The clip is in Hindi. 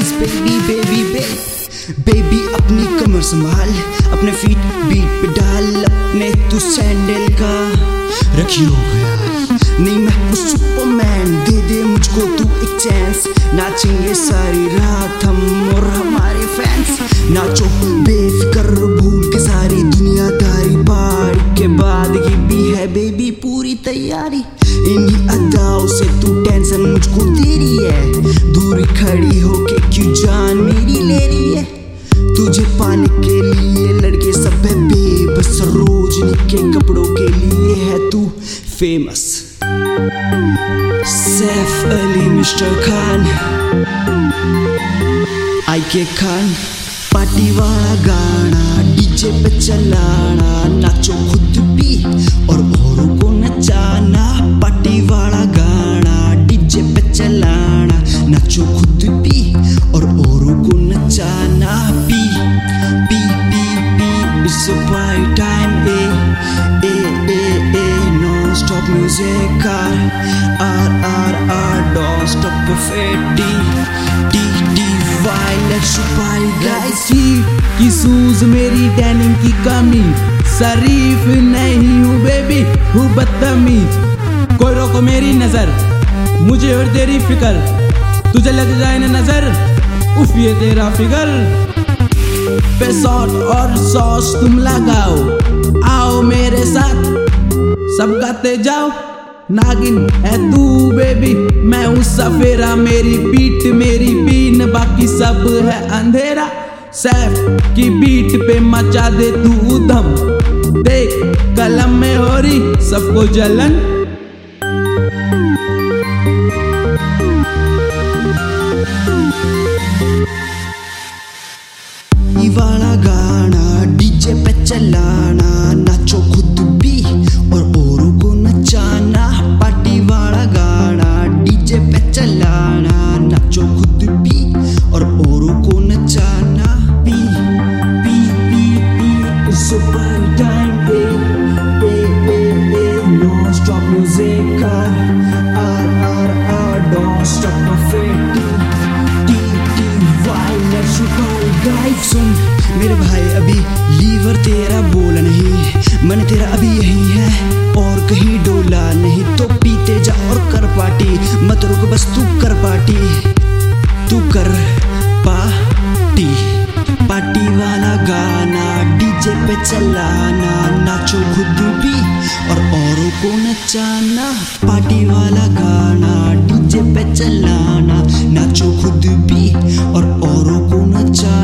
गर्ल्स बेबी बेबी बेबी अपनी कमर संभाल, अपने फीट बीट पे डाल, अपने तू सैंडल का रखी हो गया। नहीं मैं हूँ सुपरमैन, दे दे मुझको तू एक चांस। नाचेंगे सारी रात हम और हमारे फैंस, नाचो बेफिक्र भूल के सारी दुनियादारी। पार्टी के बाद ये भी है बेबी पूरी तैयारी। इन्हीं अदाओं से तू टेंशन मुझको दे रही है, दूरी खड़ी होके क्यों जान मेरी ले रही है। तुझे पाने के लिए लड़के सब है बेबस, रोजनी के कपड़ों के लिए है तू famous. Saif Ali mister Khan, IK Khan. Party वाला गाना डीजे पे चलाना, नाचो खुद भी और औरों को नचाना। पार्टी वाला गाना डीजे पे चलाना, नाचो खुद भी और औरों को नचाना। P P P P it's a party time, non stop music, R don't stop perfect, D let's party guys। की सूज मेरी टैनिंग की कमी, शरीफ नहीं हूँ बेबी हूँ बदतमीज। कोई रोको मेरी नजर, मुझे और तेरी फिकर, तुझे लग जाए ना नजर उफ ये तेरा फिगर। पे सॉस और सॉस तुम लगाओ, आओ मेरे साथ सब गाते जाओ। नागिन है तू बेबी, मैं हूँ सफेरा, मेरी बीट मेरी बीन, बाकी सब है अंधेरा। सैफ की बीट पे मचा दे तू उधम, देख कलम में हो रही सबको जलन। ये वाला गाना डीजे पे चलाना, नाचो खुद भी और औरों को नचाना। पार्टी वाला गाना डीजे पे चलाना, नाचो खुद भी और औरों को नचाना। P P P P it's a party time, non stop music, R don't stop perfect, D let's party guys। सुन मेरे भाई अभी लीवर तेरा बोला नहीं, मन तेरा अभी यही है और कहीं डोला नहीं। तो पीते जा और कर पार्टी, मत रुक बस तू कर पार्टी, तू कर पार्टी। पार्टी वाला गाना डीजे पे चलाना, नाचो खुद भी और औरों को नचाना। पार्टी वाला गाना डीजे पे चलाना, नाचो खुद भी और औरों को नचाना।